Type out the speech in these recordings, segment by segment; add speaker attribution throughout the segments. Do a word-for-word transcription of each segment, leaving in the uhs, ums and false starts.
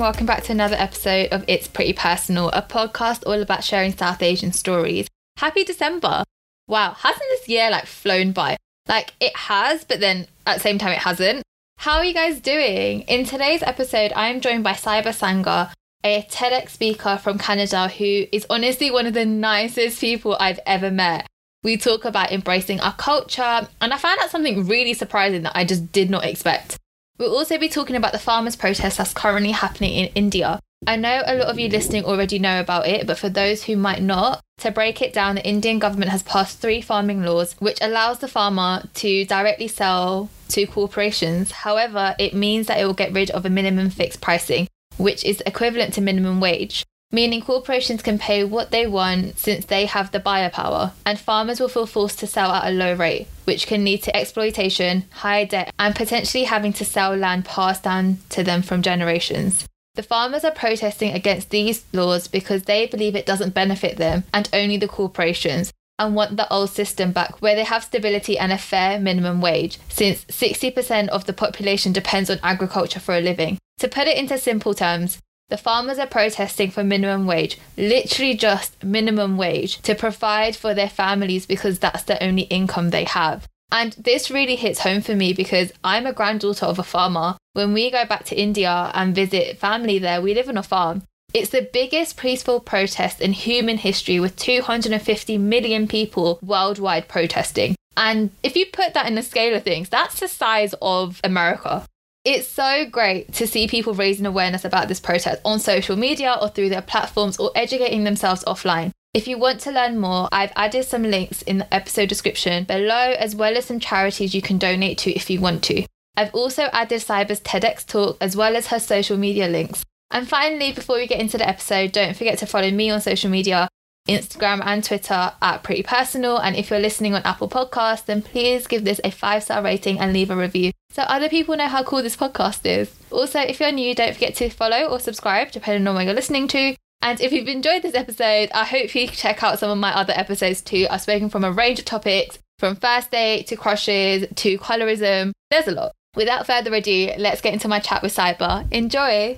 Speaker 1: welcome back to another episode of It's Pretty Personal, a podcast all about sharing South Asian stories. Happy December. Wow, hasn't this year like flown by? Like it has, but then at the same time it hasn't. How are you guys doing? In today's episode, I am joined by Saiba Sangha, a TEDx speaker from Canada who is honestly one of the nicest people I've ever met. We talk about embracing our culture, and I found out something really surprising that I just did not expect. We'll also be talking about the farmers' protest that's currently happening in India. I know a lot of you listening already know about it, but for those who might not, to break it down, the Indian government has passed three farming laws which allows the farmer to directly sell to corporations. However, it means that it will get rid of a minimum fixed pricing, which is equivalent to minimum wage, meaning corporations can pay what they want since they have the buyer power, and farmers will feel forced to sell at a low rate, which can lead to exploitation, high debt, and potentially having to sell land passed down to them from generations. The farmers are protesting against these laws because they believe it doesn't benefit them and only the corporations, and want the old system back where they have stability and a fair minimum wage, since sixty percent of the population depends on agriculture for a living. To put it into simple terms, the farmers are protesting for minimum wage, literally just minimum wage, to provide for their families because that's the only income they have. And this really hits home for me because I'm a granddaughter of a farmer. When we go back to India and visit family there, we live on a farm. It's the biggest peaceful protest in human history with two hundred fifty million people worldwide protesting. And if you put that in the scale of things, that's the size of America. It's so great to see people raising awareness about this protest on social media or through their platforms or educating themselves offline. If you want to learn more, I've added some links in the episode description below, as well as some charities you can donate to if you want to. I've also added Saiba's TEDx talk as well as her social media links. And finally, before we get into the episode, don't forget to follow me on social media, Instagram and Twitter at Pretty Personal. And if you're listening on Apple Podcasts, then please give this a five-star rating and leave a review so other people know how cool this podcast is. Also, if you're new, don't forget to follow or subscribe, depending on what you're listening to. And if you've enjoyed this episode, I hope you check out some of my other episodes too. I've spoken from a range of topics, from first date to crushes to colorism. There's a lot. Without further ado, let's get into my chat with Saiba. Enjoy!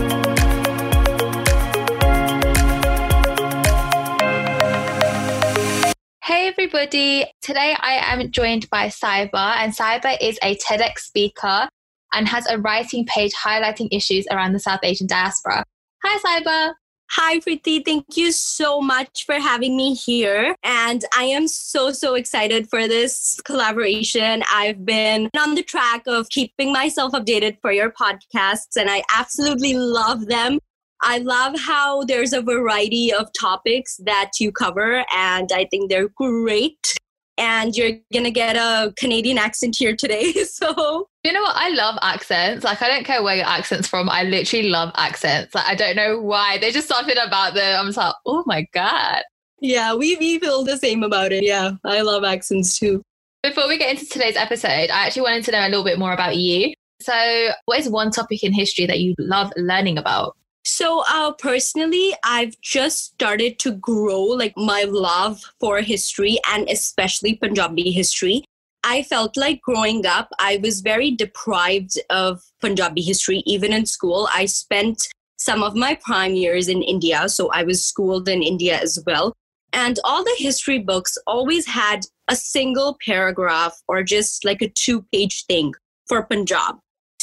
Speaker 1: Hey everybody! Today I am joined by Saiba, and Saiba is a TEDx speaker and has a writing page highlighting issues around the South Asian diaspora. Hi Saiba!
Speaker 2: Hi, Preeti. Thank you so much for having me here. And I am so, so excited for this collaboration. I've been on the track of keeping myself updated for your podcasts, and I absolutely love them. I love how there's a variety of topics that you cover, and I think they're great. And you're going to get a Canadian accent here today. So,
Speaker 1: you know what? I love accents. Like, I don't care where your accent's from. I literally love accents. Like, I don't know why. There's just something about them. I'm just like, oh my God.
Speaker 2: Yeah, we, we feel the same about it. Yeah, I love accents too.
Speaker 1: Before we get into today's episode, I actually wanted to know a little bit more about you. So what is one topic in history that you love learning about?
Speaker 2: So uh, personally, I've just started to grow like my love for history, and especially Punjabi history. I felt like growing up, I was very deprived of Punjabi history. Even in school, I spent some of my prime years in India. So I was schooled in India as well. And all the history books always had a single paragraph or just like a two-page thing for Punjab.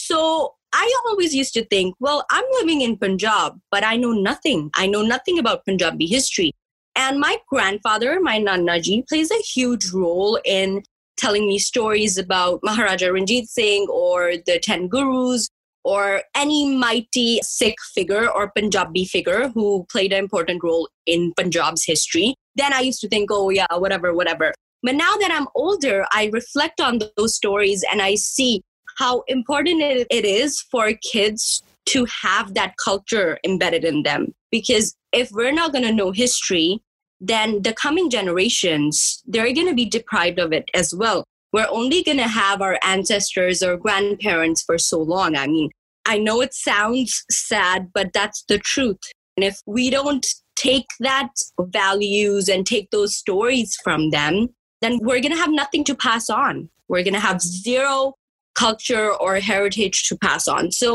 Speaker 2: So I always used to think, well, I'm living in Punjab, but I know nothing. I know nothing about Punjabi history. And my grandfather, my Nana Ji, plays a huge role in telling me stories about Maharaja Ranjit Singh or the Ten Gurus or any mighty Sikh figure or Punjabi figure who played an important role in Punjab's history. Then I used to think, oh yeah, whatever, whatever. But now that I'm older, I reflect on those stories and I see how important it is for kids to have that culture embedded in them. Because if we're not going to know history, then the coming generations, they're going to be deprived of it as well. We're only going to have our ancestors or grandparents for so long. I mean, I know it sounds sad, but that's the truth. And if we don't take that values and take those stories from them, then we're going to have nothing to pass on. We're going to have zero culture or heritage to pass on. So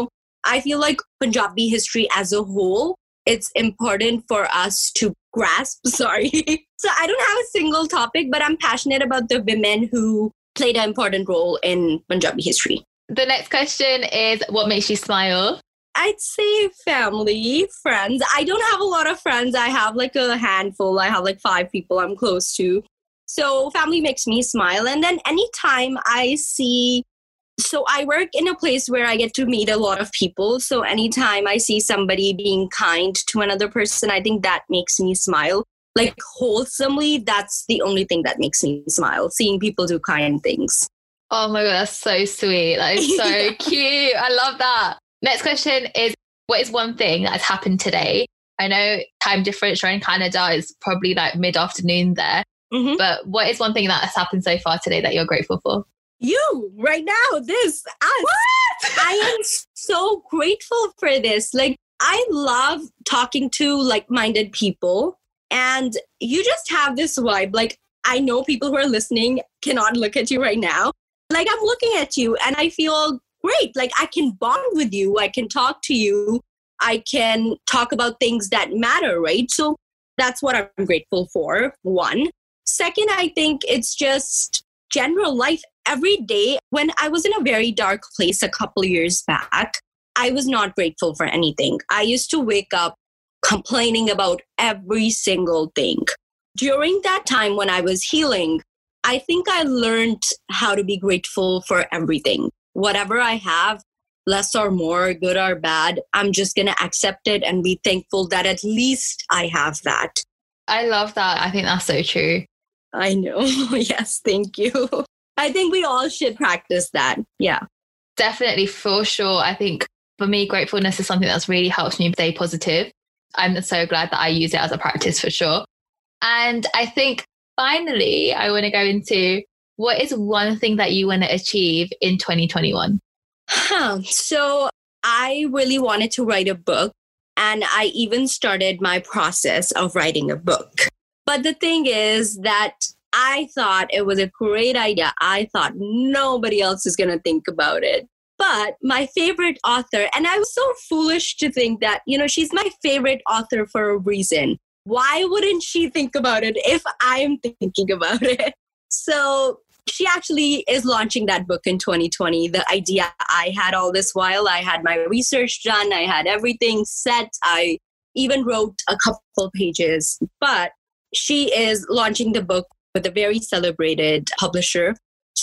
Speaker 2: I feel like Punjabi history as a whole, it's important for us to grasp. Sorry. So I don't have a single topic, but I'm passionate about the women who played an important role in Punjabi history.
Speaker 1: The next question is, what makes you smile?
Speaker 2: I'd say family, friends. I don't have a lot of friends. I have like a handful. I have like five people I'm close to. So family makes me smile. And then anytime I see, so I work in a place where I get to meet a lot of people. So anytime I see somebody being kind to another person, I think that makes me smile. Like wholesomely, that's the only thing that makes me smile, seeing people do kind things.
Speaker 1: Oh my God, that's so sweet. That is so yeah. Cute. I love that. Next question is, what is one thing that has happened today? I know time difference, you're in Canada, is probably like mid-afternoon there. Mm-hmm. But what is one thing that has happened so far today that you're grateful for?
Speaker 2: You, right now, this, us. What? I am so grateful for this. Like, I love talking to like-minded people. And you just have this vibe. Like, I know people who are listening cannot look at you right now. Like, I'm looking at you and I feel great. Like, I can bond with you. I can talk to you. I can talk about things that matter, right? So that's what I'm grateful for, one. Second, I think it's just general life. Every day, when I was in a very dark place a couple of years back, I was not grateful for anything. I used to wake up complaining about every single thing. During that time when I was healing, I think I learned how to be grateful for everything. Whatever I have, less or more, good or bad, I'm just going to accept it and be thankful that at least I have that.
Speaker 1: I love that. I think that's so true.
Speaker 2: I know. Yes, thank you. I think we all should practice that. Yeah.
Speaker 1: Definitely, for sure. I think for me, gratefulness is something that's really helps me stay positive. I'm so glad that I use it as a practice for sure. And I think finally, I want to go into, what is one thing that you want to achieve in twenty twenty-one?
Speaker 2: Huh. So I really wanted to write a book, and I even started my process of writing a book. But the thing is that I thought it was a great idea. I thought nobody else is going to think about it. But my favorite author, and I was so foolish to think that, you know, she's my favorite author for a reason. Why wouldn't she think about it if I'm thinking about it? So she actually is launching that book in twenty twenty. The idea I had all this while, I had my research done, I had everything set. I even wrote a couple pages, but she is launching the book with a very celebrated publisher.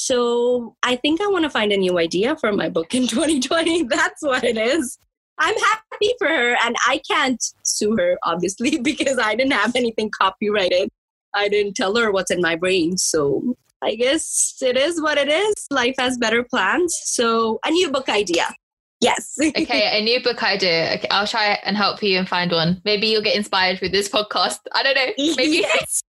Speaker 2: So I think I want to find a new idea for my book in twenty twenty. That's what it is. I'm happy for her, and I can't sue her, obviously, because I didn't have anything copyrighted. I didn't tell her what's in my brain. So I guess it is what it is. Life has better plans. So a new book idea. Yes.
Speaker 1: Okay, a new book idea. Okay, I'll try and help you and find one. Maybe you'll get inspired with this podcast. I don't know. Maybe.
Speaker 2: Yes.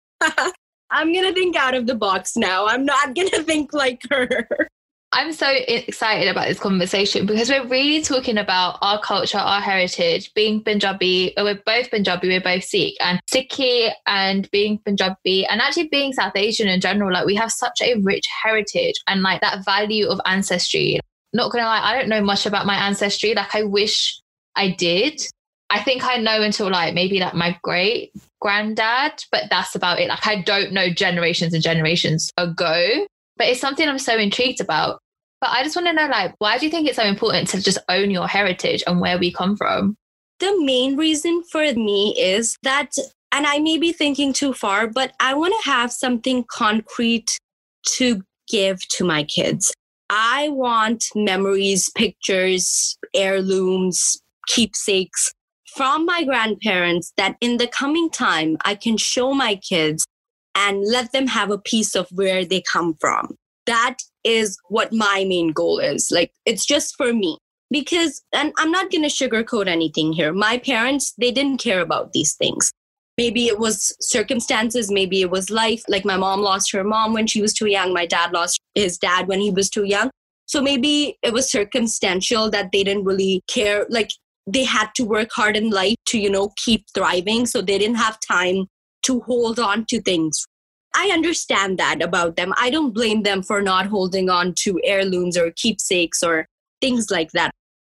Speaker 2: I'm going to think out of the box now. I'm not going to think like her.
Speaker 1: I'm so excited about this conversation because we're really talking about our culture, our heritage, being Punjabi. We're both Punjabi, we're both Sikh, and Sikhi and being Punjabi and actually being South Asian in general. Like, we have such a rich heritage and like that value of ancestry. Not going to lie, I don't know much about my ancestry. Like, I wish I did. I think I know until like maybe like my great granddad, but that's about it. Like, I don't know generations and generations ago. But it's something I'm so intrigued about. But I just want to know, like, why do you think it's so important to just own your heritage and where we come from?
Speaker 2: The main reason for me is that, and I may be thinking too far, but I want to have something concrete to give to my kids. I want memories, pictures, heirlooms, keepsakes from my grandparents that in the coming time, I can show my kids and let them have a piece of where they come from. That is what my main goal is. Like, it's just for me. Because, and I'm not going to sugarcoat anything here. My parents, they didn't care about these things. Maybe it was circumstances, maybe it was life. Like, my mom lost her mom when she was too young. My dad lost his dad when he was too young. So maybe it was circumstantial that they didn't really care. Like, they had to work hard in life to, you know, keep thriving. So they didn't have time to hold on to things. I understand that about them. I don't blame them for not holding on to heirlooms or keepsakes or things like that.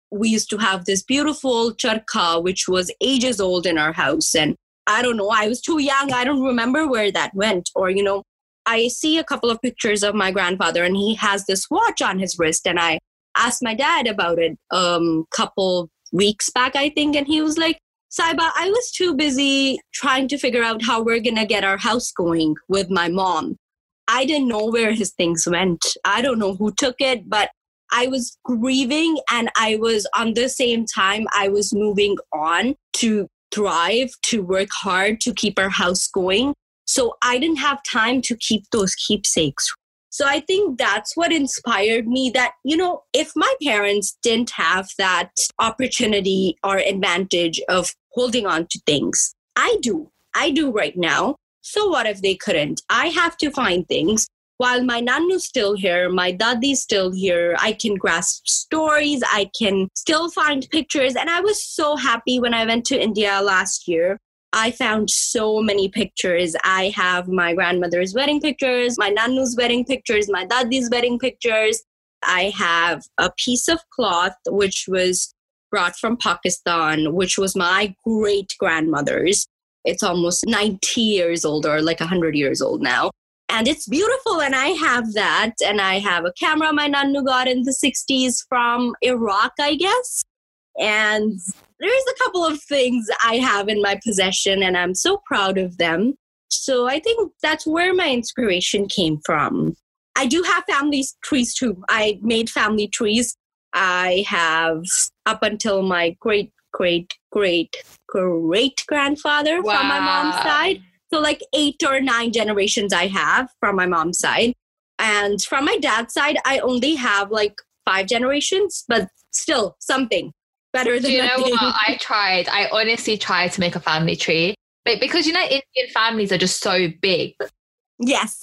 Speaker 2: we used to have this beautiful charkha, which was ages old in our house. And I don't know, I was too young. I don't remember where that went. Or, you know, I see a couple of pictures of my grandfather and he has this watch on his wrist. And I asked my dad about it a um, couple weeks back, I think. And he was like, Saiba, I was too busy trying to figure out how we're going to get our house going with my mom. I didn't know where his things went. I don't know who took it, but I was grieving, and I was on the same time, I was moving on to thrive, to work hard, to keep our house going. So I didn't have time to keep those keepsakes. So I think that's what inspired me, that, you know, if my parents didn't have that opportunity or advantage of holding on to things, I do. I do right now. So what if they couldn't? I have to find things. While my nannu's still here, my dadi's still here, I can grasp stories, I can still find pictures. And I was so happy when I went to India last year. I found so many pictures. I have my grandmother's wedding pictures, my nannu's wedding pictures, my dadi's wedding pictures. I have a piece of cloth which was brought from Pakistan, which was my great-grandmother's. It's almost ninety years old, or like one hundred years old now. And it's beautiful, and I have that. And I have a camera my nannu got in the sixties from Iraq, I guess. And there's a couple of things I have in my possession, and I'm so proud of them. So I think that's where my inspiration came from. I do have family trees too. I made family trees. I have up until my great, great, great, great grandfather wow. from my mom's side. So like eight or nine generations I have from my mom's side. And from my dad's side, I only have like five generations, but still something better than
Speaker 1: Do you
Speaker 2: nothing.
Speaker 1: know what? I tried. I honestly tried to make a family tree. But because, you know, Indian families are just so big.
Speaker 2: Yes.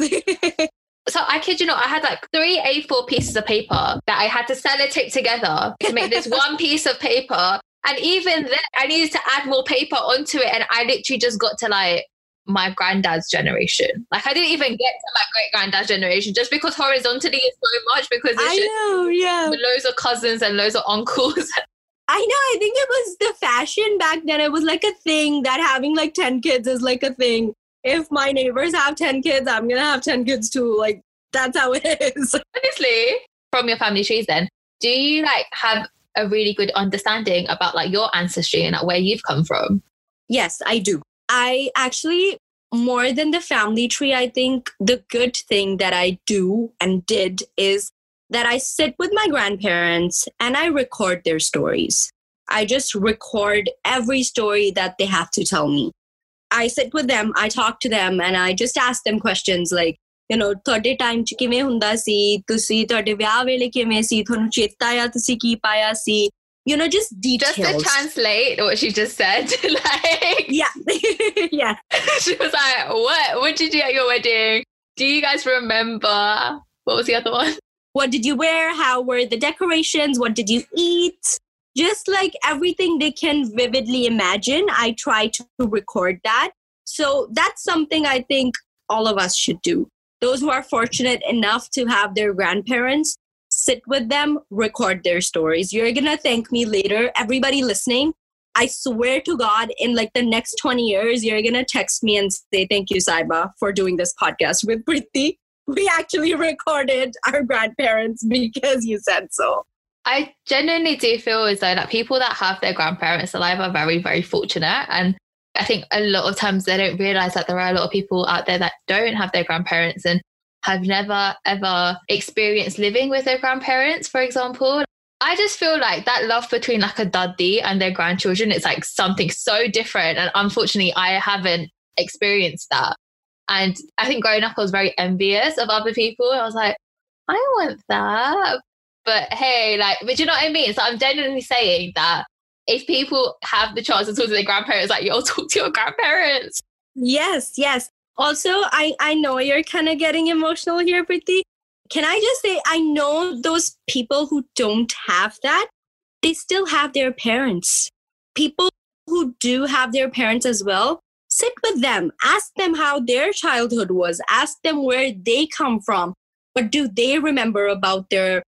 Speaker 1: So I kid you not, I had like three A four pieces of paper that I had to sellotape together to make this one piece of paper. And even then, I needed to add more paper onto it. And I literally just got to like my granddad's generation. Like I didn't even get to my great granddad's generation, just because horizontally is so much, because it's
Speaker 2: I
Speaker 1: just
Speaker 2: know, yeah.
Speaker 1: loads of cousins and loads of uncles.
Speaker 2: I know. I think it was the fashion back then. It was like a thing that having like ten kids is like a thing. If my neighbors have ten kids, I'm going to have ten kids too. Like, that's how it is.
Speaker 1: Honestly, from your family trees then, do you like have a really good understanding about like your ancestry and like, where you've come from?
Speaker 2: Yes, I do. I actually, more than the family tree, I think the good thing that I do and did is that I sit with my grandparents and I record their stories. I just record every story that they have to tell me. I sit with them, I talk to them, and I just ask them questions like, you know, ਤੁਹਾਡੇ time ਚ ਕਿਵੇਂ ਹੁੰਦਾ ਸੀ, ਤੁਸੀਂ ਤੁਹਾਡੇ ਵਿਆਹ ਵੇਲੇ ਕਿਵੇਂ ਸੀ, ਤੁਹਾਨੂੰ ਚੇਤਾ ਆ ਤੁਸੀਂ ਕੀ ਪਾਇਆ ਸੀ, you know, just details.
Speaker 1: Just to translate what she just said, like,
Speaker 2: yeah, yeah.
Speaker 1: She was like, what? What did you do at your wedding? Do you guys remember? What was the other one?
Speaker 2: What did you wear? How were the decorations? What did you eat? Just like everything they can vividly imagine, I try to record that. So that's something I think all of us should do. Those who are fortunate enough to have their grandparents, sit with them, record their stories. You're going to thank me later. Everybody listening, I swear to God, in like the next twenty years, you're going to text me and say, thank you, Saiba, for doing this podcast with Preeti. We actually recorded our grandparents because you said so.
Speaker 1: I genuinely do feel as though that people that have their grandparents alive are very, very fortunate. And I think a lot of times they don't realize that there are a lot of people out there that don't have their grandparents and have never, ever experienced living with their grandparents, for example. I just feel like that love between like a dadi and their grandchildren, it's like something so different. And unfortunately, I haven't experienced that. And I think growing up, I was very envious of other people. I was like, I want that. But hey, like, but you know what I mean? So I'm genuinely saying that if people have the chance to talk to their grandparents, like, you'll talk to your grandparents.
Speaker 2: Yes, yes. Also, I, I know you're kind of getting emotional here, Preeti. Can I just say, I know those people who don't have that, they still have their parents. People who do have their parents as well, sit with them. Ask them how their childhood was. Ask them where they come from. What do they remember about their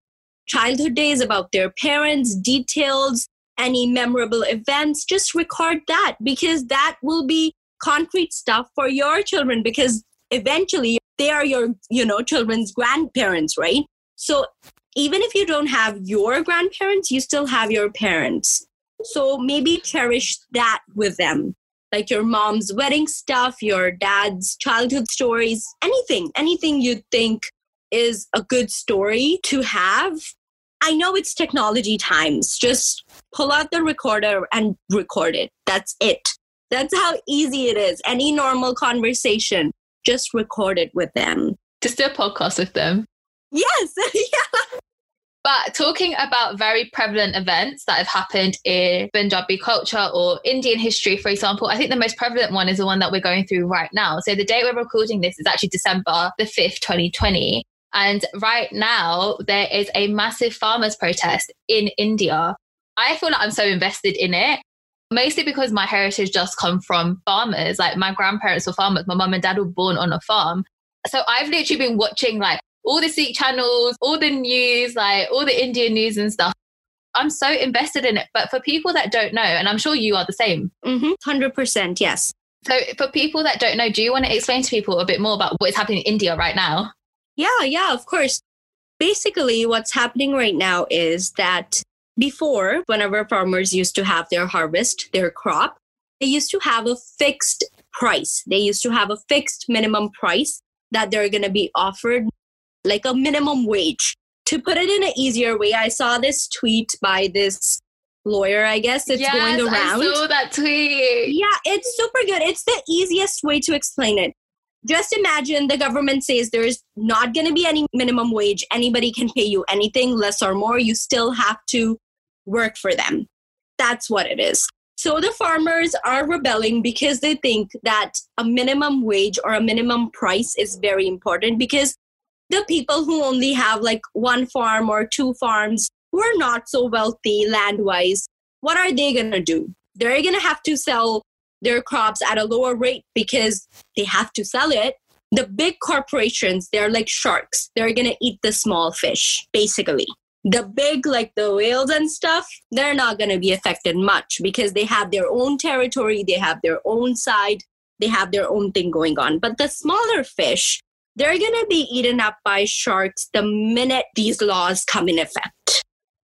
Speaker 2: childhood days, about their parents, details, any memorable events. Just record that, because that will be concrete stuff for your children, because eventually they are your, you know, children's grandparents, right? So even if you don't have your grandparents, you still have your parents. So maybe cherish that with them, like your mom's wedding stuff, your dad's childhood stories, anything, anything you think is a good story to have. I know it's technology times. Just pull out the recorder and record it. That's it. That's how easy it is. Any normal conversation, just record it with them.
Speaker 1: Just do a podcast with them.
Speaker 2: Yes. Yeah.
Speaker 1: But talking about very prevalent events that have happened in Punjabi culture or Indian history, for example, I think the most prevalent one is the one that we're going through right now. So the date we're recording this is actually December the fifth, twenty twenty. And right now there is a massive farmers' protest in India. I feel like I'm so invested in it, mostly because my heritage just come from farmers. Like my grandparents were farmers. My mum and dad were born on a farm. So I've literally been watching like all the Sikh channels, all the news, like all the Indian news and stuff. I'm so invested in it. But for people that don't know, and I'm sure you are the same.
Speaker 2: Mm-hmm. one hundred percent, yes.
Speaker 1: So for people that don't know, do you want to explain to people a bit more about what is happening in India right now?
Speaker 2: Yeah, yeah, of course. Basically, what's happening right now is that before, whenever farmers used to have their harvest, their crop, they used to have a fixed price. They used to have a fixed minimum price that they're going to be offered, like a minimum wage. To put it in an easier way, I saw this tweet by this lawyer, I guess, that's
Speaker 1: yes,
Speaker 2: going around.
Speaker 1: I saw that tweet.
Speaker 2: Yeah, it's super good. It's the easiest way to explain it. Just imagine the government says there's not going to be any minimum wage. Anybody can pay you anything, less or more. You still have to work for them. That's what it is. So the farmers are rebelling because they think that a minimum wage or a minimum price is very important, because the people who only have like one farm or two farms, who are not so wealthy land-wise, what are they going to do? They're going to have to sell their crops at a lower rate because they have to sell it. The big corporations, they're like sharks. They're going to eat the small fish, basically. The big, like the whales and stuff, they're not going to be affected much because they have their own territory, they have their own side, they have their own thing going on. But the smaller fish, they're going to be eaten up by sharks the minute these laws come in effect.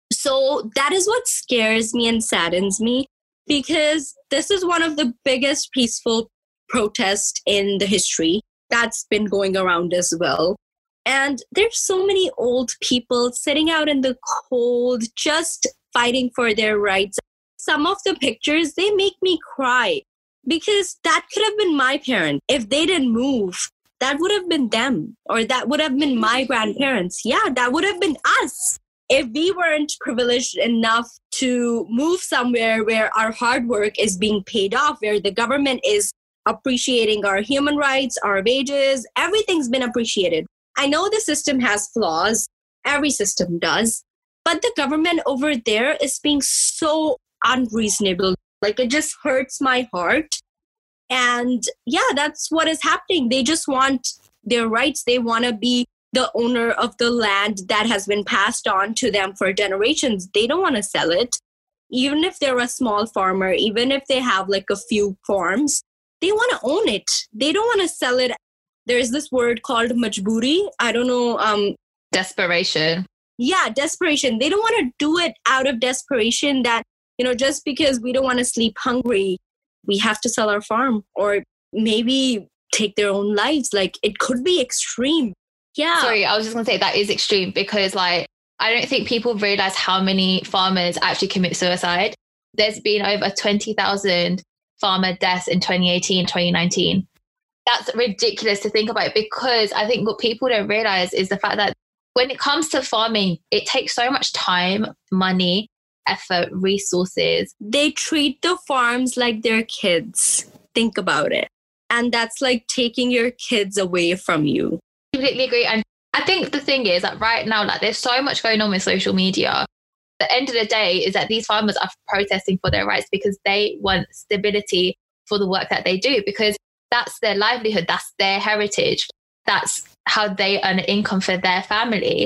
Speaker 2: So that is what scares me and saddens me, because this is one of the biggest peaceful protests in the history that's been going around as well. And there's so many old people sitting out in the cold, just fighting for their rights. Some of the pictures, they make me cry, because that could have been my parents. If they didn't move, that would have been them, or that would have been my grandparents. Yeah, that would have been us. If we weren't privileged enough to move somewhere where our hard work is being paid off, where the government is appreciating our human rights, our wages, everything's been appreciated. I know the system has flaws. Every system does. But the government over there is being so unreasonable. Like, it just hurts my heart. And yeah, that's what is happening. They just want their rights. They want to be the owner of the land that has been passed on to them for generations. They don't want to sell it. Even if they're a small farmer, even if they have like a few farms, they want to own it. They don't want to sell it. There's this word called majburi. I don't know. Um,
Speaker 1: desperation.
Speaker 2: Yeah, desperation. They don't want to do it out of desperation that, you know, just because we don't want to sleep hungry, we have to sell our farm, or maybe take their own lives. Like, it could be extreme. Yeah.
Speaker 1: Sorry, I was just going to say that is extreme, because like, I don't think people realize how many farmers actually commit suicide. There's been over twenty thousand farmer deaths in twenty eighteen, twenty nineteen. That's ridiculous to think about, because I think what people don't realize is the fact that when it comes to farming, it takes so much time, money, effort, resources.
Speaker 2: They treat the farms like their kids. Think about it. And that's like taking your kids away from you.
Speaker 1: Completely agree. And I think the thing is that right now, like, there's so much going on with social media. The end of the day is that these farmers are protesting for their rights because they want stability for the work that they do, because that's their livelihood, that's their heritage, that's how they earn an income for their family.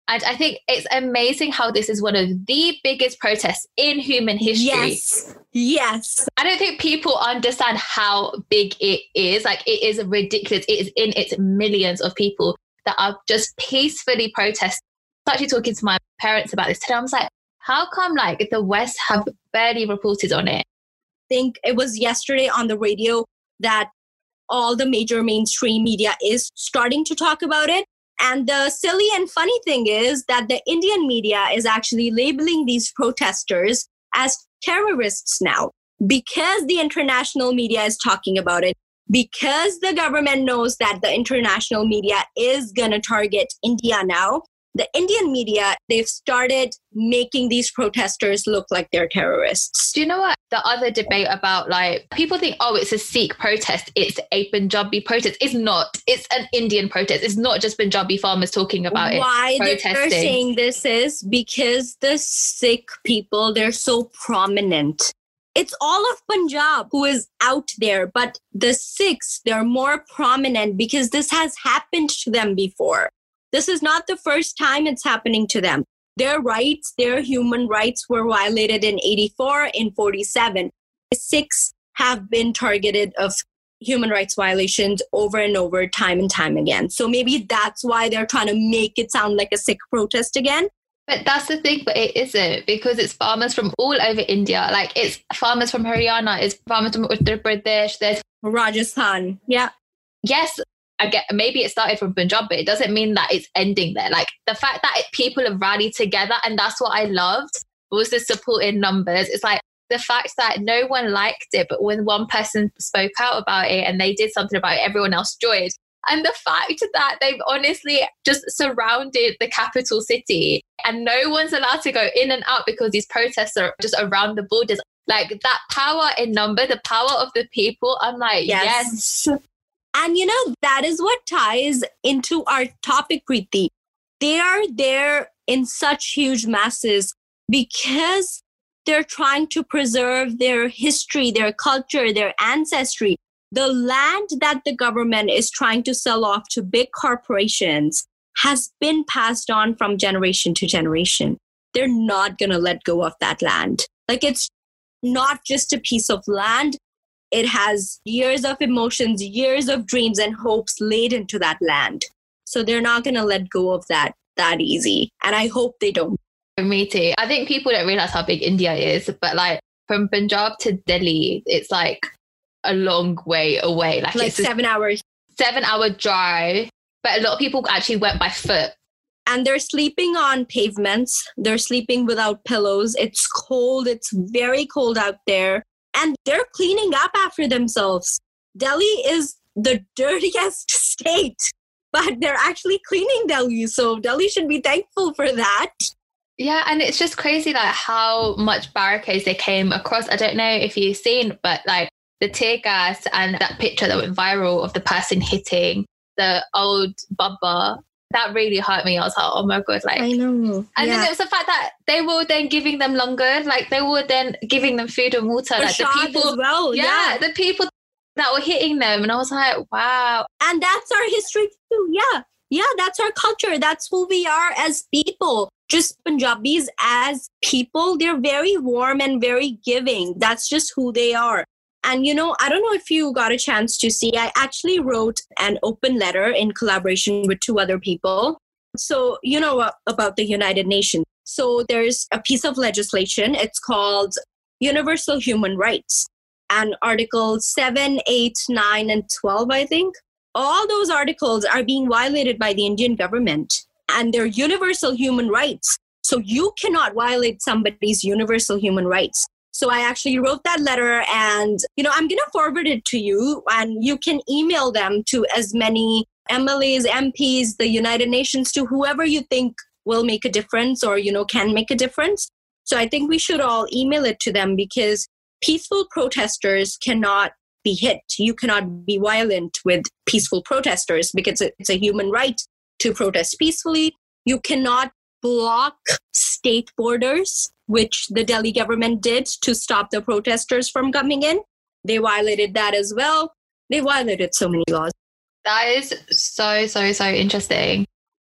Speaker 1: And I think it's amazing how this is one of the biggest protests in human history.
Speaker 2: Yes. Yes.
Speaker 1: I don't think people understand how big it is. Like, it is ridiculous. It is in its millions of people that are just peacefully protesting. I was actually talking to my parents about this today. I was like, how come like the West have barely reported on it?
Speaker 2: I think it was yesterday on the radio that all the major mainstream media is starting to talk about it. And the silly and funny thing is that the Indian media is actually labeling these protesters as terrorists now because the international media is talking about it, because the government knows that the international media is going to target India now. The Indian media, they've started making these protesters look like they're terrorists.
Speaker 1: Do you know what? The other debate about like, people think, oh, it's a Sikh protest. It's a Punjabi protest. It's not. It's an Indian protest. It's not just Punjabi farmers talking about it.
Speaker 2: Why they're saying this is because the Sikh people, they're so prominent. It's all of Punjab who is out there, but the Sikhs, they're more prominent because this has happened to them before. This is not the first time it's happening to them. Their rights, their human rights were violated in eighty-four, in forty-seven. The Sikhs have been targeted of human rights violations over and over, time and time again. So maybe that's why they're trying to make it sound like a Sikh protest again.
Speaker 1: But that's the thing, but it isn't, because it's farmers from all over India. Like, it's farmers from Haryana, it's farmers from Uttar Pradesh, there's
Speaker 2: Rajasthan. Yeah.
Speaker 1: Yes, I get, maybe it started from Punjab, but it doesn't mean that it's ending there. Like, the fact that it, people have rallied together, and that's what I loved, was the support in numbers. It's like the fact that no one liked it, but when one person spoke out about it and they did something about it, everyone else joined. And the fact that they've honestly just surrounded the capital city and no one's allowed to go in and out because these protests are just around the borders. Like, that power in number, the power of the people, I'm like, yes.
Speaker 2: yes. And, you know, that is what ties into our topic, Preeti. They are there in such huge masses because they're trying to preserve their history, their culture, their ancestry. The land that the government is trying to sell off to big corporations has been passed on from generation to generation. They're not going to let go of that land. Like, it's not just a piece of land. It has years of emotions, years of dreams and hopes laid into that land. So they're not going to let go of that that easy. And I hope they don't.
Speaker 1: Me too. I think people don't realize how big India is, but like from Punjab to Delhi, it's like a long way away. Like,
Speaker 2: like
Speaker 1: it's
Speaker 2: seven hours.
Speaker 1: Seven hour drive. But a lot of people actually went by foot.
Speaker 2: And they're sleeping on pavements. They're sleeping without pillows. It's cold. It's very cold out there. And they're cleaning up after themselves. Delhi is the dirtiest state, but they're actually cleaning Delhi. So Delhi should be thankful for that.
Speaker 1: Yeah, and it's just crazy like how much barricades they came across. I don't know if you've seen, but like the tear gas and that picture that went viral of the person hitting the old Baba, that really hurt me. I was like, oh my God. Like,
Speaker 2: I know.
Speaker 1: And
Speaker 2: yeah.
Speaker 1: then it was the fact that they were then giving them longer, like they were then giving them food and water.
Speaker 2: Or
Speaker 1: like the people
Speaker 2: as well.
Speaker 1: Yeah,
Speaker 2: yeah,
Speaker 1: the people that were hitting them. And I was like, wow.
Speaker 2: And that's our history too. Yeah. Yeah, that's our culture. That's who we are as people. Just Punjabis as people, they're very warm and very giving. That's just who they are. And, you know, I don't know if you got a chance to see, I actually wrote an open letter in collaboration with two other people. So, you know uh, about the United Nations. So there's a piece of legislation. It's called Universal Human Rights. And Articles seven, eight, nine, and twelve, I think. All those articles are being violated by the Indian government. And they're universal human rights. So you cannot violate somebody's universal human rights. So I actually wrote that letter and, you know, I'm going to forward it to you and you can email them to as many M L As, M Ps, the United Nations, to whoever you think will make a difference or, you know, can make a difference. So I think we should all email it to them because peaceful protesters cannot be hit. You cannot be violent with peaceful protesters because it's a human right to protest peacefully. You cannot block state borders, which the Delhi government did to stop the protesters from coming in. They violated that as well. They violated so many laws.
Speaker 1: That is so, so, so interesting.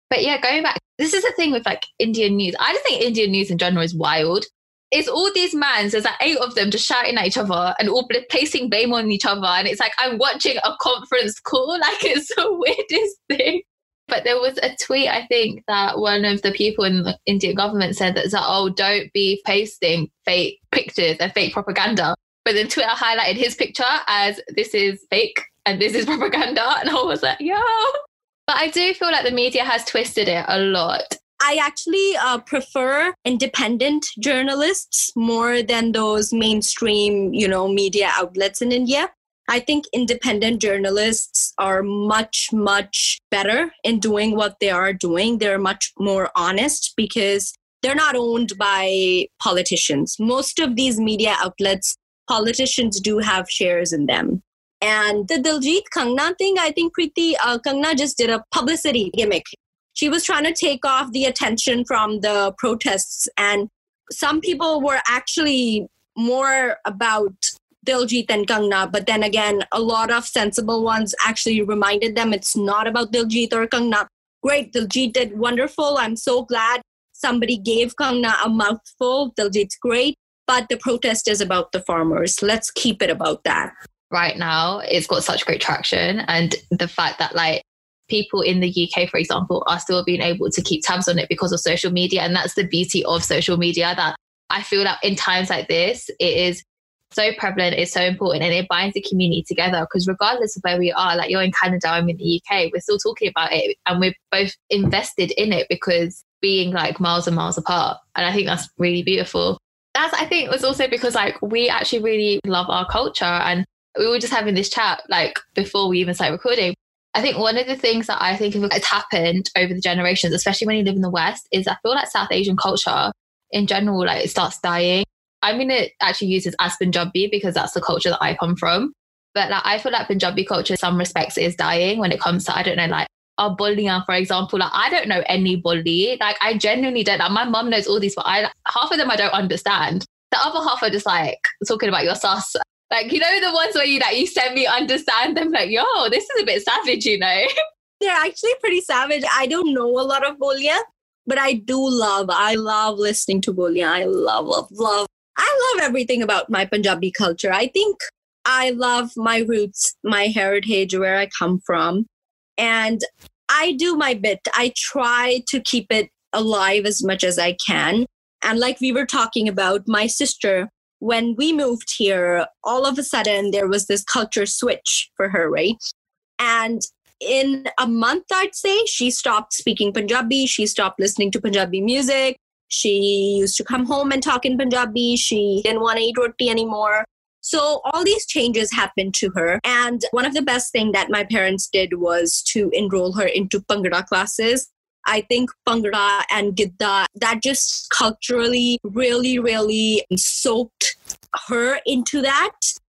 Speaker 1: But yeah, going back, this is the thing with like Indian news. I just think Indian news in general is wild. It's all these mans, there's like eight of them just shouting at each other and all placing blame on each other. And it's like, I'm watching a conference call. Like, it's the weirdest thing. But there was a tweet, I think, that one of the people in the Indian government said that, oh, don't be posting fake pictures and fake propaganda. But then Twitter highlighted his picture as this is fake and this is propaganda. And I was like, yo. But I do feel like the media has twisted it a lot.
Speaker 2: I actually uh, prefer independent journalists more than those mainstream, you know, media outlets in India. I think independent journalists are much, much better in doing what they are doing. They're much more honest because they're not owned by politicians. Most of these media outlets, politicians do have shares in them. And the Diljit Kangna thing, I think Preeti, uh, Kangna just did a publicity gimmick. She was trying to take off the attention from the protests. And some people were actually more about Diljit and Kangna. But then again, a lot of sensible ones actually reminded them it's not about Diljit or Kangna. Great, Diljit did wonderful. I'm so glad somebody gave Kangna a mouthful. Diljit's great. But the protest is about the farmers. Let's keep it about that.
Speaker 1: Right now, it's got such great traction. And the fact that like people in the U K, for example, are still being able to keep tabs on it because of social media. And that's the beauty of social media, that I feel that in times like this, it is so prevalent, it's so important, and it binds the community together. Because regardless of where we are, like you're in Canada, I'm in the U K, we're still talking about it and we're both invested in it because being like miles and miles apart. And I think that's really beautiful. That's, I think, was also because like we actually really love our culture. And we were just having this chat like before we even started recording. I think one of the things that I think has happened over the generations, especially when you live in the West, is I feel like South Asian culture in general, like it starts dying. I'm going to actually use this as Punjabi because that's the culture that I come from. But like, I feel like Punjabi culture in some respects is dying when it comes to, I don't know, like our bullying, for example. Like I don't know any bully. Like I genuinely don't. Like, my mum knows all these, but I half of them I don't understand. The other half are just like talking about your sus. Like, you know, the ones where you like you semi understand them, like, yo, this is a bit savage, you know?
Speaker 2: They're actually pretty savage. I don't know a lot of Bolia, but I do love, I love listening to Bolia. I love, love, love. I love everything about my Punjabi culture. I think I love my roots, my heritage, where I come from. And I do my bit. I try to keep it alive as much as I can. And like we were talking about, my sister, when we moved here, all of a sudden there was this culture switch for her, right? And in a month, I'd say, she stopped speaking Punjabi. She stopped listening to Punjabi music. She used to come home and talk in Punjabi. She didn't want to eat roti anymore. So all these changes happened to her. And one of the best things that my parents did was to enroll her into Bhangra classes. I think Bhangra and Gidda, that just culturally really, really soaked her into that.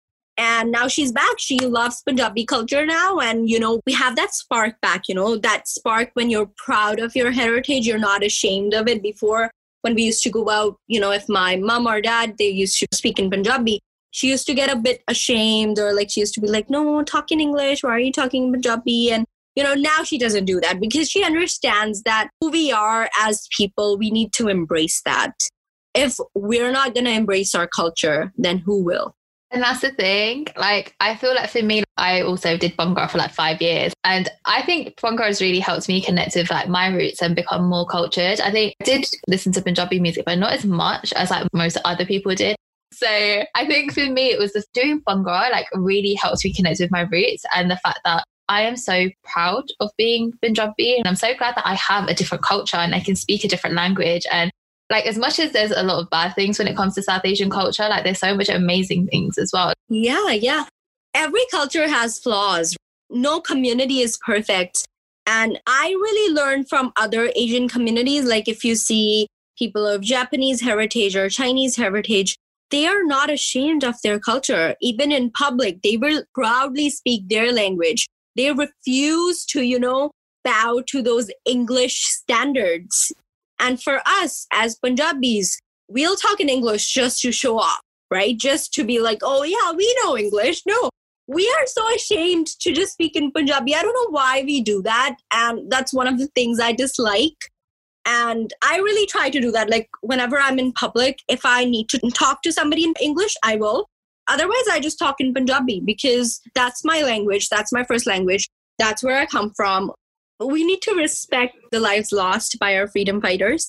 Speaker 2: And now she's back. She loves Punjabi culture now. And, you know, we have that spark back, you know, that spark when you're proud of your heritage, you're not ashamed of it. Before, when we used to go out, you know, if my mom or dad, they used to speak in Punjabi, she used to get a bit ashamed, or like she used to be like, no, talk in English. Why are you talking Punjabi? And you know, now she doesn't do that because she understands that who we are as people, we need to embrace that. If we're not going to embrace our culture, then who will?
Speaker 1: And that's the thing. Like, I feel like for me, I also did Bhangra for like five years. And I think Bhangra has really helped me connect with like my roots and become more cultured. I think I did listen to Punjabi music, but not as much as like most other people did. So I think for me, it was just doing Bhangra like really helped me connect with my roots, and the fact that I am so proud of being Punjabi, and I'm so glad that I have a different culture and I can speak a different language. And like, as much as there's a lot of bad things when it comes to South Asian culture, like there's so much amazing things as well.
Speaker 2: Yeah, yeah. Every culture has flaws. No community is perfect. And I really learned from other Asian communities. Like if you see people of Japanese heritage or Chinese heritage, they are not ashamed of their culture. Even in public, they will proudly speak their language. They refuse to, you know, bow to those English standards. And for us as Punjabis, we'll talk in English just to show off, right? Just to be like, oh yeah, we know English. No, we are so ashamed to just speak in Punjabi. I don't know why we do that. And that's one of the things I dislike. And I really try to do that. Like whenever I'm in public, if I need to talk to somebody in English, I will. Otherwise, I just talk in Punjabi because that's my language. That's my first language. That's where I come from. We need to respect the lives lost by our freedom fighters.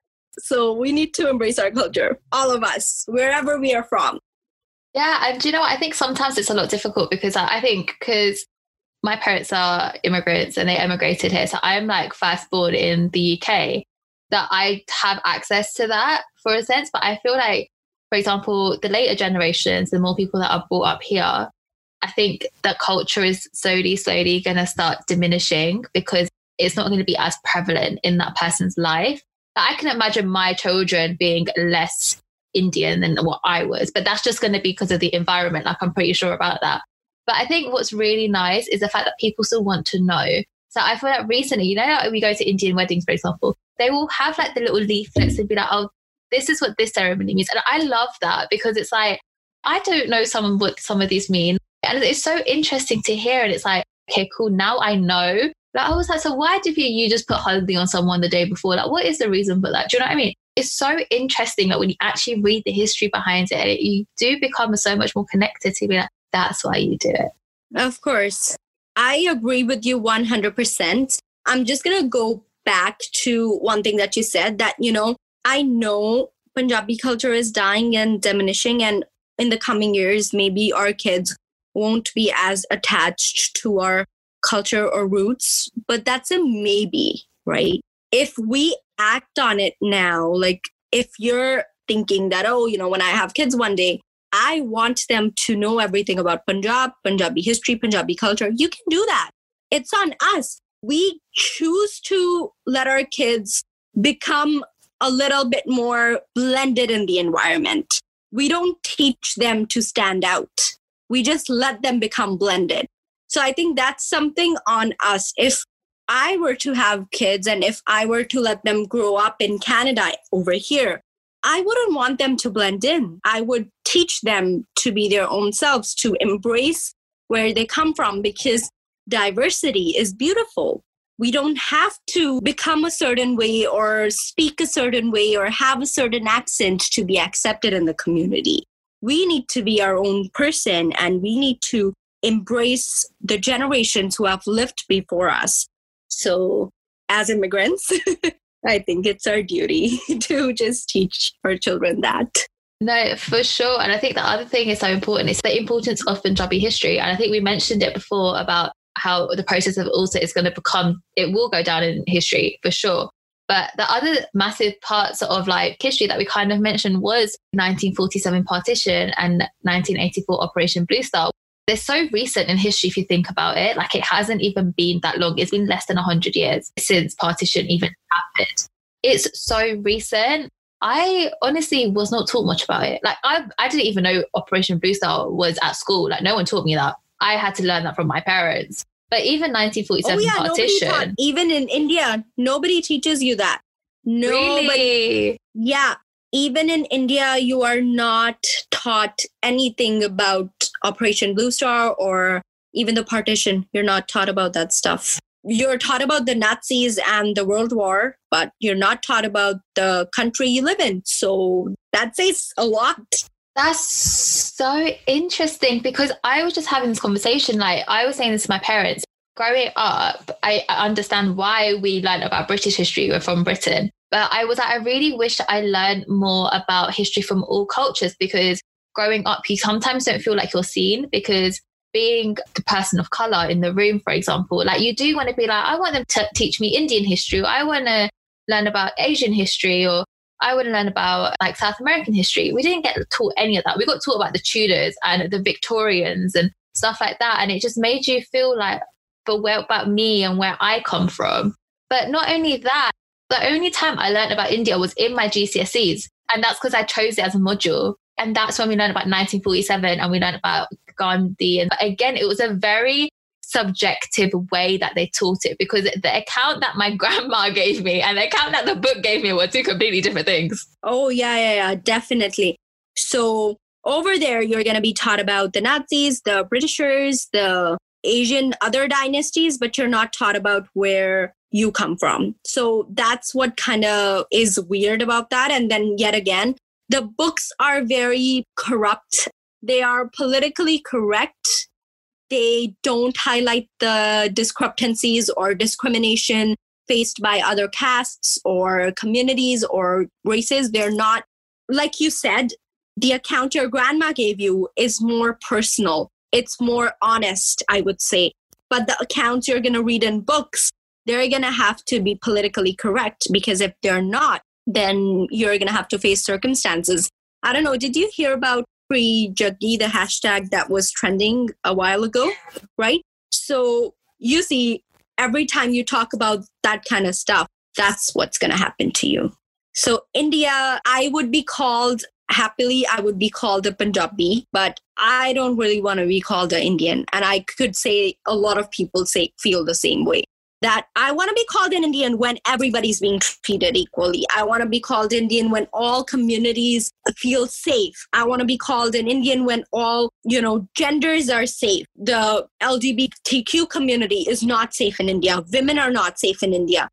Speaker 2: So we need to embrace our culture, all of us, wherever we are from.
Speaker 1: Yeah, and do you know what? I think sometimes it's a lot difficult because I, I think because my parents are immigrants and they emigrated here. So I'm like first born in the U K, that I have access to that for a sense. But I feel like, for example, the later generations, the more people that are brought up here, I think that culture is slowly, slowly going to start diminishing because it's not going to be as prevalent in that person's life. I can imagine my children being less Indian than what I was, but that's just going to be because of the environment. Like, I'm pretty sure about that. But I think what's really nice is the fact that people still want to know. So I feel like recently, you know, like we go to Indian weddings, for example, they will have like the little leaflets and be like, oh, this is what this ceremony means. And I love that because it's like, I don't know some what some of these mean. And it's so interesting to hear. And it's like, okay, cool. Now I know. Like, I was like, so why did you just put haldi on someone the day before? Like, what is the reason for that? Do you know what I mean? It's so interesting that when you actually read the history behind it, you do become so much more connected to be like, that's why you do it.
Speaker 2: Of course. I agree with you one hundred percent. I'm just going to go back to one thing that you said that, you know, I know Punjabi culture is dying and diminishing, and in the coming years, maybe our kids won't be as attached to our culture or roots, but that's a maybe, right? If we act on it now, like if you're thinking that, oh, you know, when I have kids one day, I want them to know everything about Punjab, Punjabi history, Punjabi culture, you can do that. It's on us. We choose to let our kids become a little bit more blended in the environment. We don't teach them to stand out. We just let them become blended. So I think that's something on us. If I were to have kids and if I were to let them grow up in Canada over here, I wouldn't want them to blend in. I would teach them to be their own selves, to embrace where they come from, because diversity is beautiful. We don't have to become a certain way or speak a certain way or have a certain accent to be accepted in the community. We need to be our own person, and we need to embrace the generations who have lived before us. So as immigrants, I think it's our duty to just teach our children that.
Speaker 1: No, for sure. And I think the other thing is so important. It's the importance of Punjabi history. And I think we mentioned it before about how the process of also is going to become, it will go down in history for sure. But the other massive parts of like history that we kind of mentioned was nineteen forty-seven partition and nineteen eighty-four Operation Blue Star. They're so recent in history if you think about it. Like, it hasn't even been that long. It's been less than one hundred years since partition even happened. It's so recent. I honestly was not taught much about it. Like, I I didn't even know Operation Blue Star was at school. Like, no one taught me that. I had to learn that from my parents. But even nineteen forty-seven
Speaker 2: oh, yeah,
Speaker 1: partition.
Speaker 2: Nobody taught, even in India, nobody teaches you that. Nobody.
Speaker 1: Really?
Speaker 2: Yeah. Even in India, you are not taught anything about Operation Blue Star or even the partition. You're not taught about that stuff. You're taught about the Nazis and the World War, but you're not taught about the country you live in. So that says a lot.
Speaker 1: That's so interesting, because I was just having this conversation. Like, I was saying this to my parents. Growing up, I understand why we learned about British history. We're from Britain. But I was like, I really wish I learned more about history from all cultures, because growing up, you sometimes don't feel like you're seen, because being the person of color in the room, for example, like, you do want to be like, I want them to teach me Indian history, or I want to learn about Asian history, or I want to learn about like South American history. We didn't get taught any of that. We got taught about the Tudors and the Victorians and stuff like that. And it just made you feel like, but where about me and where I come from. But not only that, the only time I learned about India was in my G C S Es. And that's because I chose it as a module. And that's when we learned about nineteen forty-seven and we learned about Gandhi. And again, it was a very subjective way that they taught it, because the account that my grandma gave me and the account that the book gave me were two completely different things.
Speaker 2: Oh, yeah, yeah, yeah, definitely. So Over there, you're going to be taught about the Nazis, the Britishers, the Asian other dynasties, but you're not taught about where you come from. So that's what kind of is weird about that. And then yet again, the books are very corrupt. They are politically correct. They don't highlight the discrepancies or discrimination faced by other castes or communities or races. They're not, like you said, the account your grandma gave you is more personal. It's more honest, I would say. But the accounts you're going to read in books, they're going to have to be politically correct, because if they're not, then you're going to have to face circumstances. I don't know. Did you hear about Free Jaggi, the hashtag that was trending a while ago, right? So you see, every time you talk about that kind of stuff, that's what's going to happen to you. So India, I would be called, happily, I would be called a Punjabi, but I don't really want to be called an Indian. And I could say a lot of people say feel the same way. That I want to be called an Indian when everybody's being treated equally. I want to be called Indian when all communities feel safe. I want to be called an Indian when all, you know, genders are safe. The L G B T Q community is not safe in India. Women are not safe in India.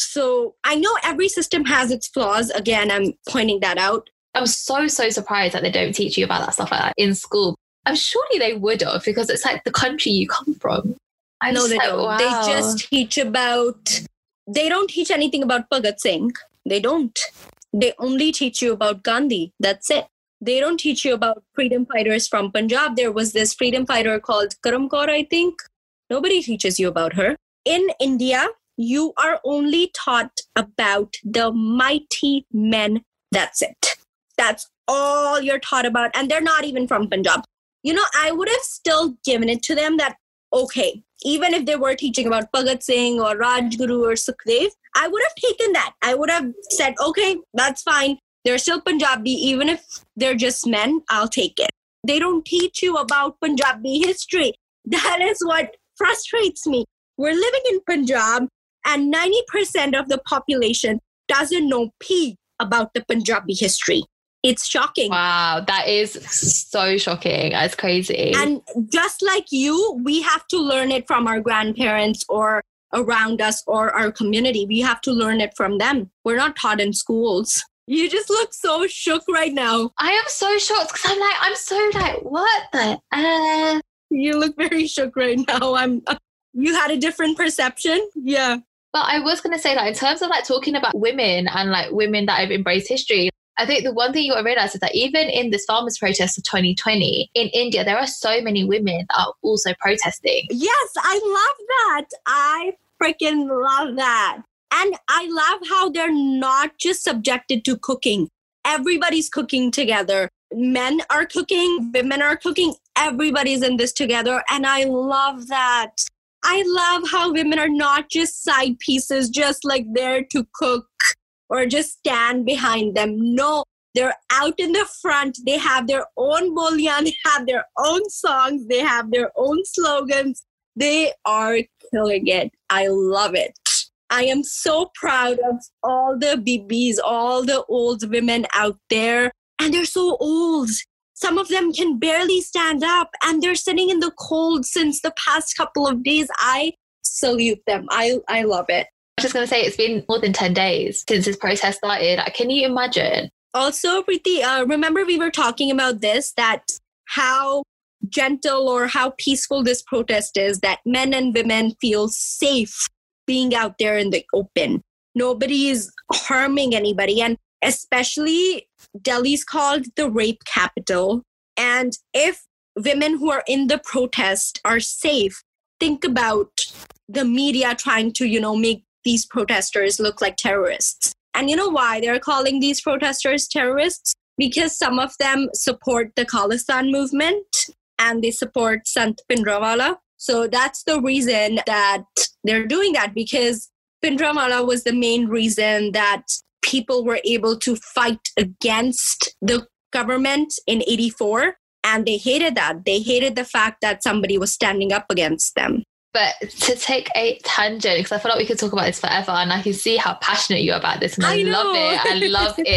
Speaker 2: So I know every system has its flaws. Again, I'm pointing that out.
Speaker 1: I'm so, so surprised that they don't teach you about that stuff like that in school. I'm surely they would have, because it's like the country you come from.
Speaker 2: I know they
Speaker 1: like,
Speaker 2: don't.
Speaker 1: Wow.
Speaker 2: They just teach about, they don't teach anything about Bhagat Singh. They don't. They only teach you about Gandhi. That's it. They don't teach you about freedom fighters from Punjab. There was this freedom fighter called Karam Kaur, I think. Nobody teaches you about her. In India, you are only taught about the mighty men. That's it. That's all you're taught about. And they're not even from Punjab. You know, I would have still given it to them that, okay, even if they were teaching about Bhagat Singh or Rajguru or Sukhdev, I would have taken that. I would have said, okay, that's fine. They're still Punjabi. Even if they're just men, I'll take it. They don't teach you about Punjabi history. That is what frustrates me. We're living in Punjab and ninety percent of the population doesn't know P about the Punjabi history. It's shocking.
Speaker 1: Wow, that is so shocking. That's crazy.
Speaker 2: And just like you, we have to learn it from our grandparents or around us or our community. We have to learn it from them. We're not taught in schools. You just look so shook right now.
Speaker 1: I am so shocked because I'm like, I'm so like, what the? Uh...
Speaker 2: You look very shook right now. I'm. Uh, you had a different perception? Yeah.
Speaker 1: But I was going to say that in terms of like talking about women and like women that have embraced history, I think the one thing you got to realize is that even in this farmers' protest of twenty twenty in India, there are so many women that are also protesting.
Speaker 2: Yes, I love that. I freaking love that. And I love how they're not just subjected to cooking. Everybody's cooking together. Men are cooking, women are cooking. Everybody's in this together. And I love that. I love how women are not just side pieces, just like there to cook or just stand behind them. No, they're out in the front. They have their own bolyan, they have their own songs, they have their own slogans. They are killing it. I love it. I am so proud of all the B Bs, all the old women out there. And they're so old. Some of them can barely stand up and they're sitting in the cold since the past couple of days. I salute them. I, I love it.
Speaker 1: I was just going to say, it's been more than ten days since this protest started. Can you imagine?
Speaker 2: Also, Preeti, uh, remember we were talking about this, that how gentle or how peaceful this protest is, that men and women feel safe being out there in the open. Nobody is harming anybody. And especially Delhi's called the rape capital. And if women who are in the protest are safe, think about the media trying to, you know, make these protesters look like terrorists. And you know why they're calling these protesters terrorists? Because some of them support the Khalistan movement and they support Sant Bhindranwale. So that's the reason that they're doing that, because Bhindranwale was the main reason that people were able to fight against the government in eighty-four. And they hated that. They hated the fact that somebody was standing up against them.
Speaker 1: But to take a tangent, because I feel like we could talk about this forever, and I can see how passionate you are about this, and I, I love it. I love it.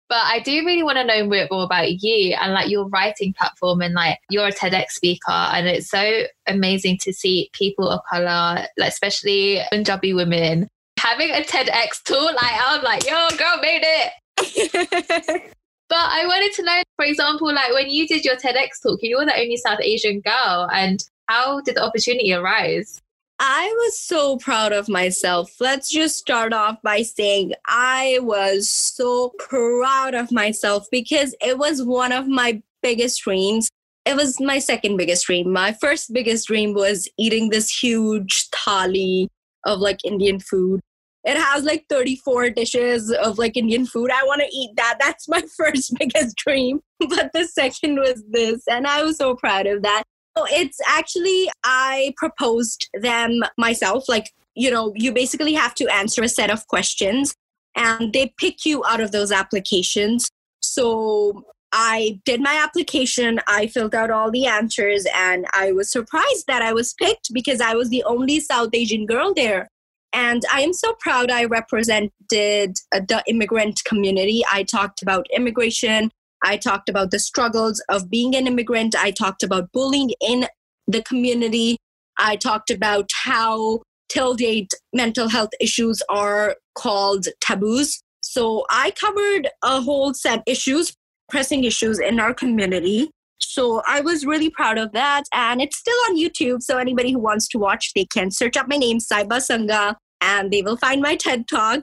Speaker 1: But I do really want to know a bit more about you and like your writing platform, and like you're a TEDx speaker, and it's so amazing to see people of color, like especially Punjabi women, having a TEDx talk. Like I'm like, yo, girl made it. But I wanted to know, for example, like when you did your TEDx talk, you were the only South Asian girl, and how did the opportunity arise?
Speaker 2: I was so proud of myself. Let's just start off by saying I was so proud of myself because it was one of my biggest dreams. It was my second biggest dream. My first biggest dream was eating this huge thali of like Indian food. It has like thirty-four dishes of like Indian food. I want to eat that. That's my first biggest dream. But the second was this, and I was so proud of that. So it's actually, I proposed them myself. Like, you know, you basically have to answer a set of questions and they pick you out of those applications. So I did my application, I filled out all the answers, and I was surprised that I was picked because I was the only South Asian girl there. And I am so proud I represented uh, the immigrant community. I talked about immigration. I talked about the struggles of being an immigrant. I talked about bullying in the community. I talked about how till date mental health issues are called taboos. So I covered a whole set of issues, pressing issues in our community. So I was really proud of that. And it's still on YouTube. So anybody who wants to watch, they can search up my name, Saiba Sangha, and they will find my TED Talk.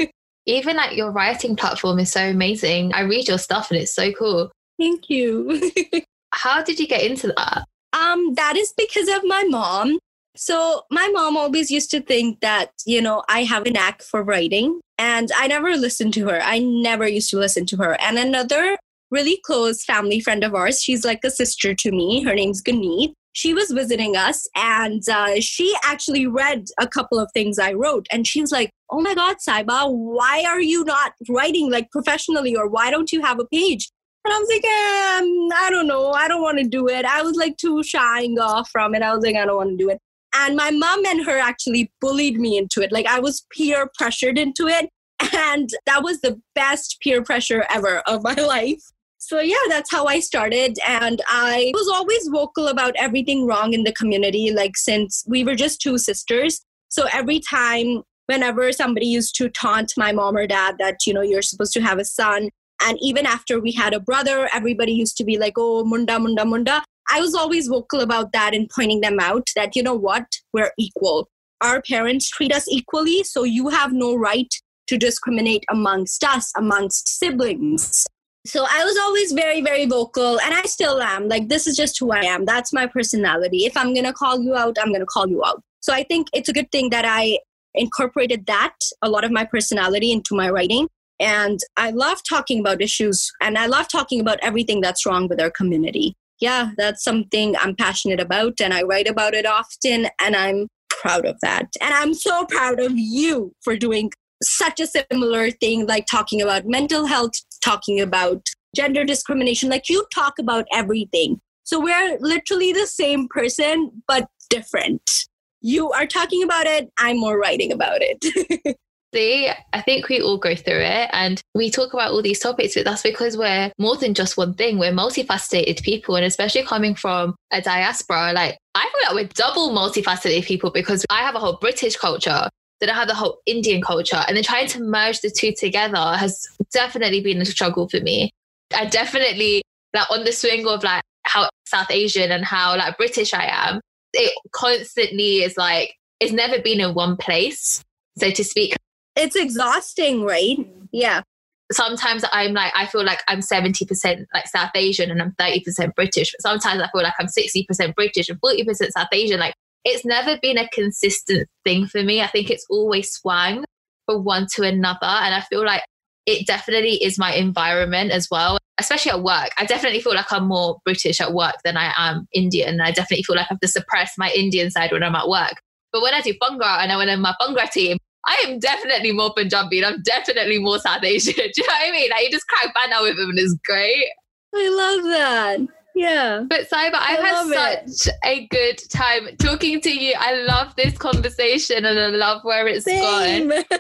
Speaker 1: Even like your writing platform is so amazing. I read your stuff and it's so cool.
Speaker 2: Thank you.
Speaker 1: How did you get into that?
Speaker 2: Um, that is because of my mom. So my mom always used to think that, you know, I have a knack for writing, and I never listened to her. I never used to listen to her. And another really close family friend of ours, she's like a sister to me. Her name's Guneet. She was visiting us, and uh, she actually read a couple of things I wrote. And she was like, oh my God, Saiba, why are you not writing like professionally, or why don't you have a page? And I was like, um, I don't know. I don't want to do it. I was like too shying off from it. I was like, I don't want to do it. And my mom and her actually bullied me into it. Like I was peer pressured into it. And that was the best peer pressure ever of my life. So yeah, that's how I started. And I was always vocal about everything wrong in the community. Like since we were just two sisters. So every time, whenever somebody used to taunt my mom or dad that, you know, you're supposed to have a son. And even after we had a brother, everybody used to be like, oh, munda, munda, munda. I was always vocal about that and pointing them out that, you know what, we're equal. Our parents treat us equally. So you have no right to discriminate amongst us, amongst siblings. So I was always very, very vocal, and I still am. Like, this is just who I am. That's my personality. If I'm going to call you out, I'm going to call you out. So I think it's a good thing that I incorporated that, a lot of my personality, into my writing. And I love talking about issues, and I love talking about everything that's wrong with our community. Yeah, that's something I'm passionate about, and I write about it often, and I'm proud of that. And I'm so proud of you for doing such a similar thing, like talking about mental health, talking about gender discrimination. Like you talk about everything. So we're literally the same person, but different. You are talking about it. I'm more writing about it.
Speaker 1: See, I think we all go through it and we talk about all these topics, but that's because we're more than just one thing. We're multifaceted people, and especially coming from a diaspora, like I feel like we're double multifaceted people because I have a whole British culture, then I have the whole Indian culture, and then trying to merge the two together has definitely been a struggle for me. I definitely, like on the swing of like how South Asian and how like British I am, it constantly is like, it's never been in one place, so to speak.
Speaker 2: It's exhausting, right? Yeah.
Speaker 1: Sometimes I'm like, I feel like I'm seventy percent like South Asian and I'm thirty percent British. But sometimes I feel like I'm sixty percent British and forty percent South Asian. Like it's never been a consistent thing for me. I think it's always swung from one to another. And I feel like it definitely is my environment as well, especially at work. I definitely feel like I'm more British at work than I am Indian. And I definitely feel like I have to suppress my Indian side when I'm at work. But when I do Bhangra and when I'm in my Bhangra team, I am definitely more Punjabi and I'm definitely more South Asian. Do you know what I mean? Like you just crack banter with them and it's great.
Speaker 2: I love that. Yeah.
Speaker 1: But Saiba, I've had such it. a good time talking to you. I love this conversation and I love where it's
Speaker 2: Same.
Speaker 1: gone.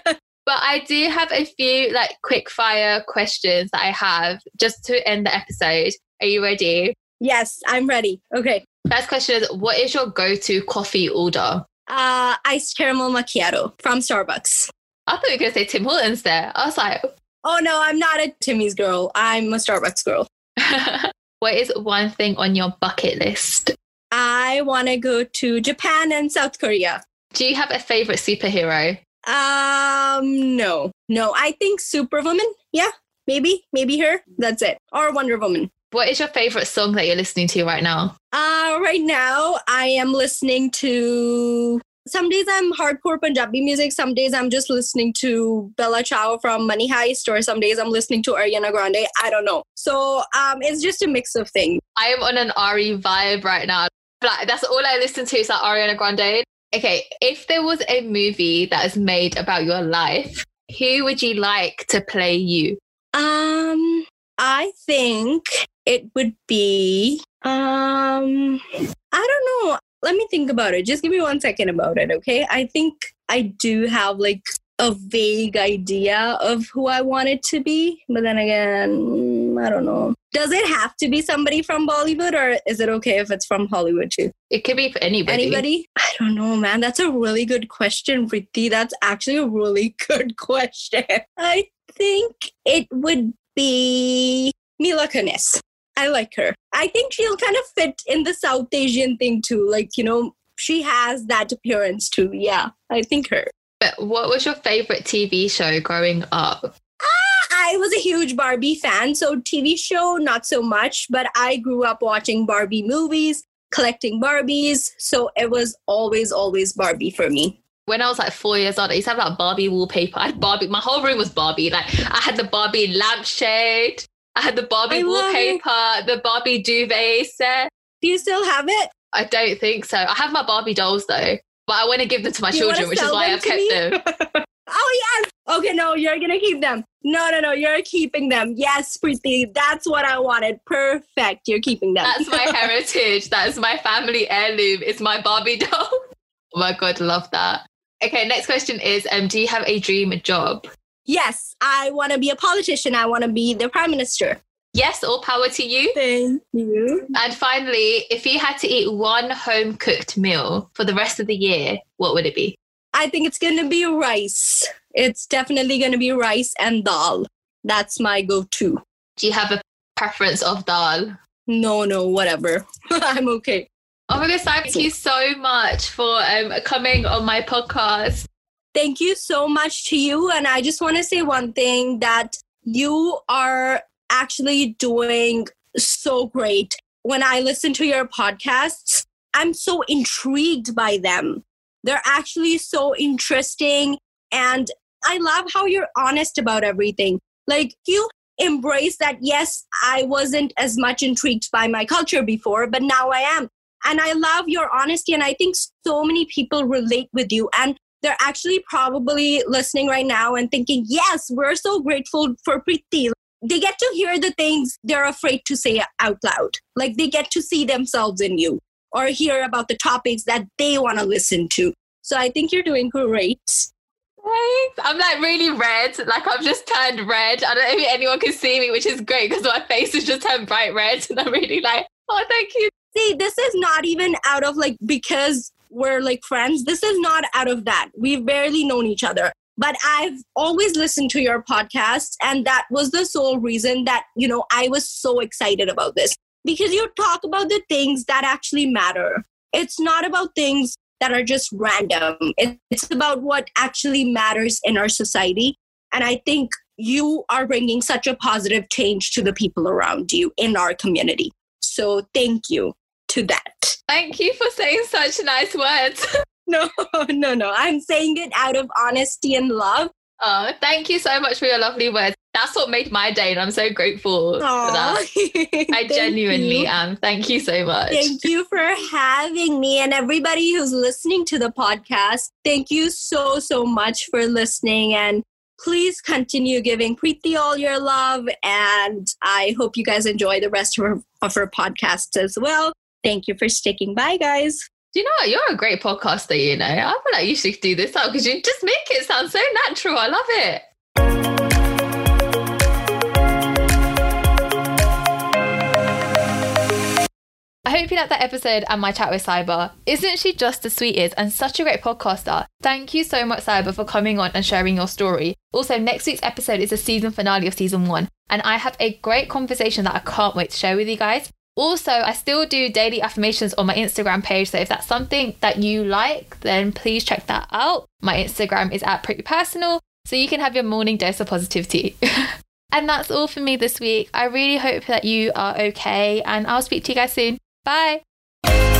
Speaker 1: But I do have a few like quick fire questions that I have just to end the episode. Are you ready?
Speaker 2: Yes, I'm ready. Okay.
Speaker 1: First question is, what is your go-to coffee order?
Speaker 2: Uh, iced caramel macchiato from Starbucks.
Speaker 1: I thought you were going to say Tim Hortons there. I was like...
Speaker 2: Oh, no, I'm not a Timmy's girl. I'm a Starbucks girl.
Speaker 1: What is one thing on your bucket list?
Speaker 2: I want to go to Japan and South Korea.
Speaker 1: Do you have a favorite superhero?
Speaker 2: Um, no. No, I think Superwoman. Yeah, maybe. Maybe her. That's it. Or Wonder Woman.
Speaker 1: What is your favorite song that you're listening to right now?
Speaker 2: Uh, right now, I am listening to... Some days I'm hardcore Punjabi music. Some days I'm just listening to Bella Ciao from Money Heist. Or some days I'm listening to Ariana Grande. I don't know. So um, it's just a mix of things.
Speaker 1: I am on an Ari vibe right now. Like, that's all I listen to is like Ariana Grande. Okay, if there was a movie that is made about your life, who would you like to play you?
Speaker 2: Um, I think it would be, um, I don't know. Let me think about it. Just give me one second about it, okay? I think I do have like a vague idea of who I want it to be. But then again, I don't know. Does it have to be somebody from Bollywood, or is it okay if it's from Hollywood too?
Speaker 1: It could be for anybody.
Speaker 2: Anybody? I don't know, man. That's a really good question, Vritti. That's actually a really good question. I think it would be Mila Kunis. I like her. I think she'll kind of fit in the South Asian thing too. Like, you know, she has that appearance too. Yeah, I think her.
Speaker 1: But what was your favorite T V show growing up?
Speaker 2: I was a huge Barbie fan, so T V show, not so much, but I grew up watching Barbie movies, collecting Barbies, so it was always, always Barbie for me.
Speaker 1: When I was like four years old, I used to have like Barbie wallpaper. I had Barbie, my whole room was Barbie. Like I had the Barbie lampshade, I had the Barbie
Speaker 2: I
Speaker 1: wallpaper, the Barbie duvet set.
Speaker 2: Do you still have it?
Speaker 1: I don't think so. I have my Barbie dolls though, but I want to give them to my
Speaker 2: you
Speaker 1: children, which is why I've kept
Speaker 2: me?
Speaker 1: them.
Speaker 2: Oh, yes. Okay, no, you're going to keep them. No, no, no, you're keeping them. Yes, Preeti, that's what I wanted. Perfect. You're keeping them.
Speaker 1: That's my heritage. That's my family heirloom. It's my Barbie doll. Oh my God, love that. Okay, next question is, um, do you have a dream job?
Speaker 2: Yes, I want to be a politician. I want to be the prime minister.
Speaker 1: Yes, all power to you.
Speaker 2: Thank you.
Speaker 1: And finally, if you had to eat one home-cooked meal for the rest of the year, what would it be?
Speaker 2: I think it's going to be rice. It's definitely going to be rice and dal. That's my go-to.
Speaker 1: Do you have a preference of dal?
Speaker 2: No, no, whatever. I'm okay.
Speaker 1: Oh my gosh, thank you so much for um, coming on my podcast.
Speaker 2: Thank you so much to you. And I just want to say one thing, that you are actually doing so great. When I listen to your podcasts, I'm so intrigued by them. They're actually so interesting. And I love how you're honest about everything. Like, you embrace that, yes, I wasn't as much intrigued by my culture before, but now I am. And I love your honesty. And I think so many people relate with you. And they're actually probably listening right now and thinking, yes, we're so grateful for Preeti. They get to hear the things they're afraid to say out loud. Like, they get to see themselves in you or hear about the topics that they want to listen to. So I think you're doing great.
Speaker 1: Thanks. I'm like really red. Like I've just turned red. I don't know if anyone can see me, which is great because my face has just turned bright red. And I'm really like, oh, thank you.
Speaker 2: See, this is not even out of like, because we're like friends. This is not out of that. We've barely known each other. But I've always listened to your podcasts. And that was the sole reason that, you know, I was so excited about this. Because you talk about the things that actually matter. It's not about things that are just random. It's about what actually matters in our society. And I think you are bringing such a positive change to the people around you in our community. So thank you to that.
Speaker 1: Thank you for saying such nice words.
Speaker 2: No, no, no. I'm saying it out of honesty and love.
Speaker 1: Oh, thank you so much for your lovely words. That's what made my day, and I'm so grateful
Speaker 2: Aww.
Speaker 1: for that. I genuinely
Speaker 2: you.
Speaker 1: am. Thank you so much.
Speaker 2: Thank you for having me, and everybody who's listening to the podcast. Thank you so, so much for listening, and please continue giving Preeti all your love, and I hope you guys enjoy the rest of her, of her podcasts as well. Thank you for sticking by, guys.
Speaker 1: Do you know what? You're a great podcaster, you know. I feel like you should do this out because you just make it sound so natural. I love it. I hope you liked that episode and my chat with Saiba. Isn't she just the sweetest and such a great podcaster? Thank you so much, Saiba, for coming on and sharing your story. Also, next week's episode is the season finale of season one, and I have a great conversation that I can't wait to share with you guys. Also, I still do daily affirmations on my Instagram page, so if that's something that you like, then please check that out. My Instagram is at Pretty Personal, so you can have your morning dose of positivity. And that's all for me this week. I really hope that you are okay, and I'll speak to you guys soon. Bye.